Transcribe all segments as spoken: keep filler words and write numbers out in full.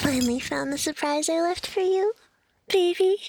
finally found the surprise I left for you, baby.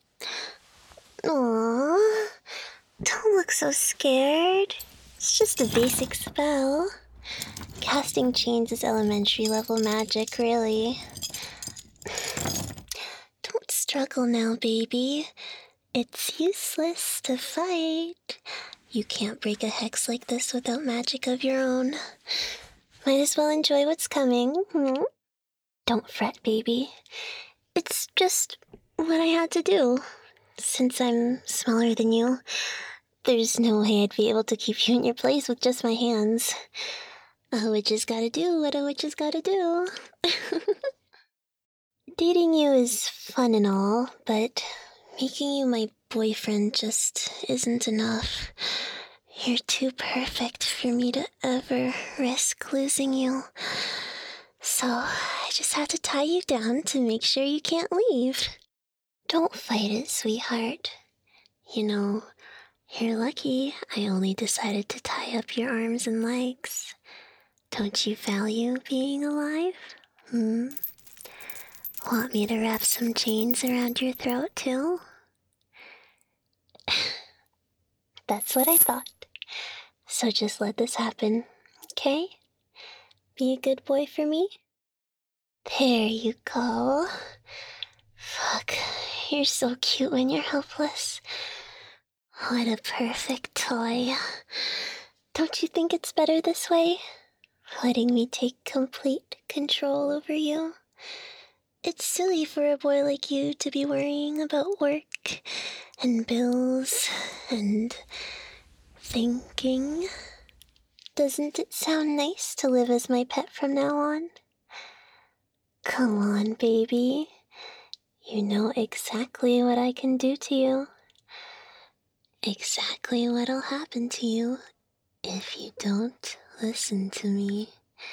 Aww. Don't look so scared. It's just a basic spell. Casting chains is elementary level magic, really. Don't struggle now, baby. It's useless to fight. You can't break a hex like this without magic of your own. Might as well enjoy what's coming. Hmm? Don't fret, baby. It's just what I had to do. Since I'm smaller than you, there's no way I'd be able to keep you in your place with just my hands. A witch has gotta do what a witch has gotta do. Dating you is fun and all, but making you my boyfriend just isn't enough. You're too perfect for me to ever risk losing you. So I just had to tie you down to make sure you can't leave. Don't fight it, sweetheart. You know, you're lucky I only decided to tie up your arms and legs. Don't you value being alive? Hmm? Want me to wrap some chains around your throat, too? That's what I thought. So just let this happen, okay? Be a good boy for me? There you go. Fuck, you're so cute when you're helpless. What a perfect toy. Don't you think it's better this way? Letting me take complete control over you? It's silly for a boy like you to be worrying about work and bills and thinking. Doesn't it sound nice to live as my pet from now on? Come on, baby. You know exactly what I can do to you. Exactly what'll happen to you if you don't listen to me.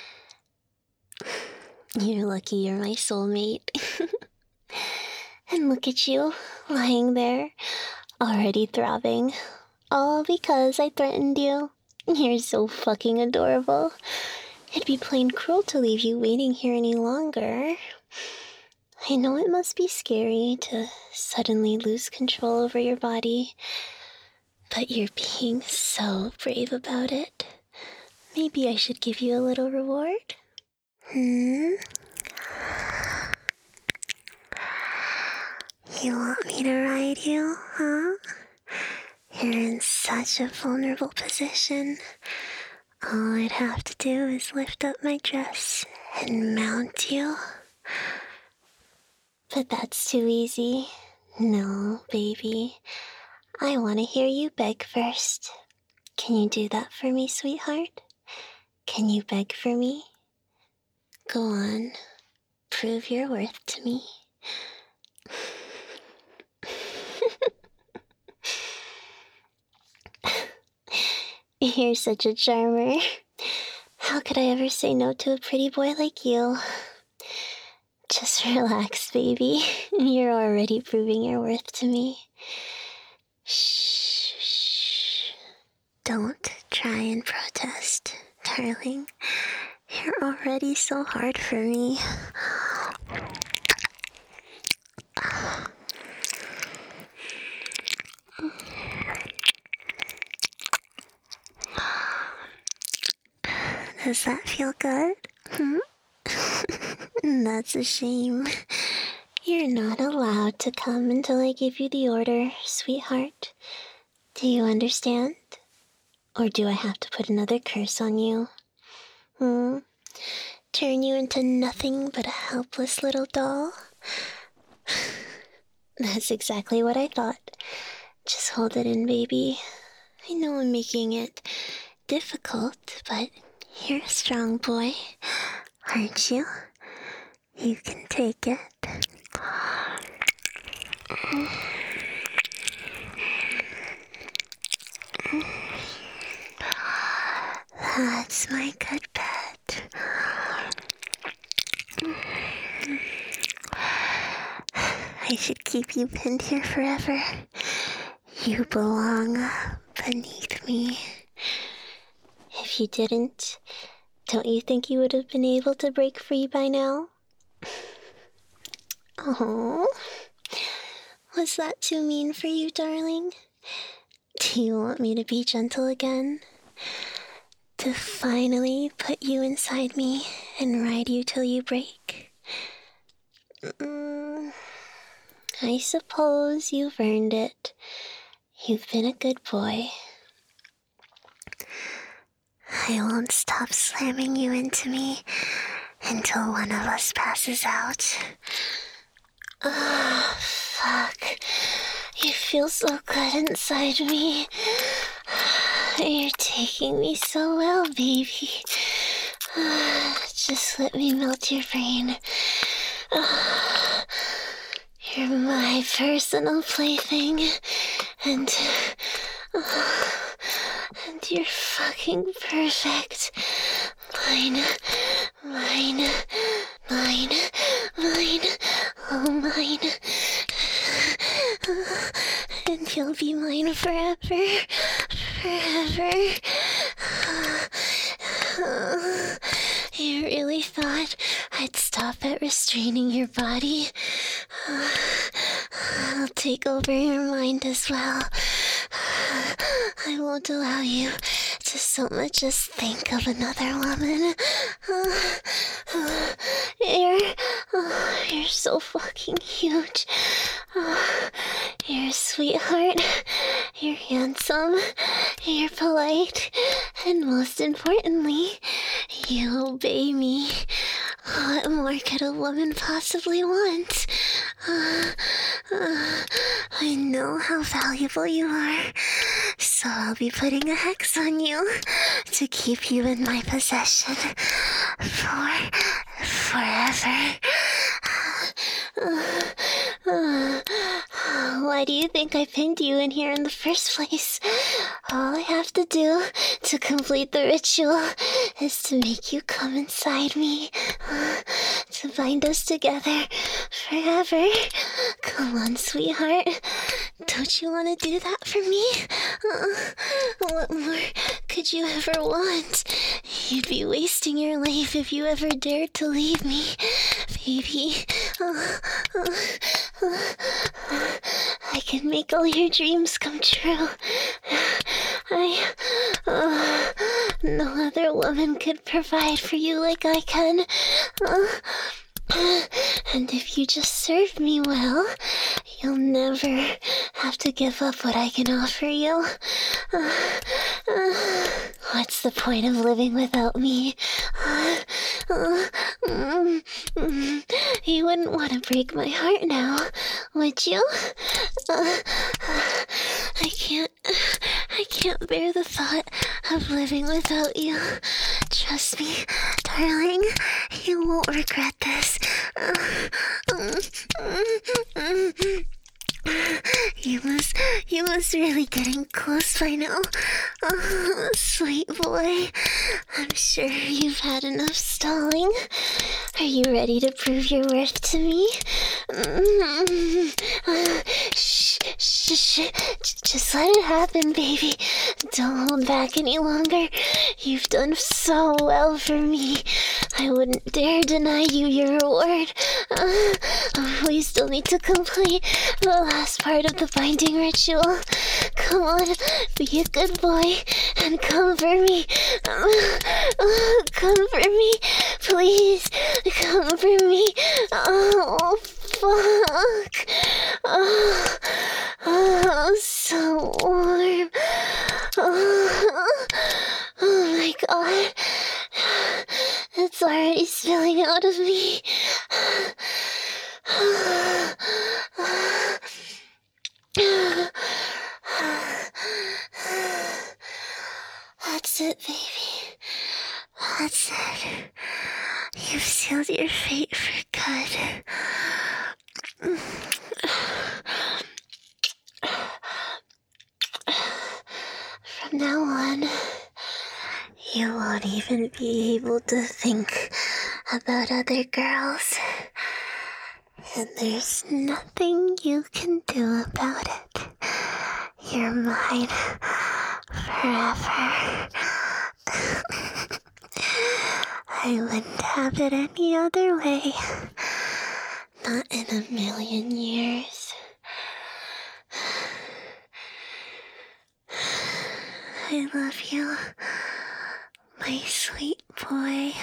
You're lucky you're my soulmate. And look at you, lying there, already throbbing. All because I threatened you. You're so fucking adorable. It'd be plain cruel to leave you waiting here any longer. I know it must be scary to suddenly lose control over your body, but you're being so brave about it. Maybe I should give you a little reward? Hmm? You want me to ride you, huh? You're in such a vulnerable position. All I'd have to do is lift up my dress and mount you. But that's too easy. No, baby. I want to hear you beg first. Can you do that for me, sweetheart? Can you beg for me? Go on. Prove your worth to me. You're such a charmer. How could I ever say no to a pretty boy like you? Just relax, baby. You're already proving your worth to me. Shh, shh. Don't try and protest, darling. You're already so hard for me. Does that feel good? Hmm? That's a shame. You're not allowed to come until I give you the order, sweetheart. Do you understand? Or do I have to put another curse on you? Hmm? Turn you into nothing but a helpless little doll? That's exactly what I thought. Just hold it in, baby. I know I'm making it difficult, but you're a strong boy, aren't you? You can take it. That's my good pet. I should keep you pinned here forever. You belong beneath me. If you didn't, don't you think you would have been able to break free by now? Oh, was that too mean for you, darling? Do you want me to be gentle again? To finally put you inside me and ride you till you break? Mm, I suppose you've earned it. You've been a good boy. I won't stop slamming you into me until one of us passes out. Ah, oh, fuck. You feel so good inside me. You're taking me so well, baby. Just let me melt your brain. You're my personal plaything, and and you're fucking perfect. Mine, mine, mine, mine, oh mine. And you'll be mine forever, forever. You really thought I'd stop at restraining your body? I'll take over your mind as well. I won't allow you to so much as think of another woman. You're, oh, you're so fucking huge. Oh, you're a sweetheart. You're handsome. You're polite. And most importantly, you obey me. What more could a woman possibly want? Uh, uh, I know how valuable you are, so I'll be putting a hex on you to keep you in my possession for forever. Uh, uh, why do you think I pinned you in here in the first place? All I have to do to complete the ritual is to make you come inside me, uh, to bind us together forever. Come on, sweetheart. Don't you want to do that for me? Uh, what more could you ever want? You'd be wasting your life if you ever dared to leave me, baby. Uh, uh, uh, I can make all your dreams come true. I, uh, no other woman could provide for you like I can. Uh, and if you just serve me well, you'll never have to give up what I can offer you. Uh, uh, what's the point of living without me? Uh, uh, mm, mm, you wouldn't want to break my heart now, would you? Uh, I can't, I can't bear the thought of living without you. Trust me, darling, you won't regret this. Uh, mm, mm, mm. You must, you must really getting close by now. Oh, sweet boy. I'm sure you've had enough stalling. Are you ready to prove your worth to me? Uh, shh, shh, shh. Just let it happen, baby. Don't hold back any longer. You've done so well for me. I wouldn't dare deny you your reward. Uh, we still need to complete the last part of the binding ritual. Come on, be a good boy and come for me. Uh, uh, come for me, please. Come for me. Oh, fuck. Oh, oh so warm. Oh, oh my god. It's already spilling out of me. That's it, baby. That's it. You've sealed your fate for good. From now on, you won't even be able to think about other girls. And there's nothing you can do about it. You're mine forever. I wouldn't have it any other way. Not in a million years. I love you, my sweet boy.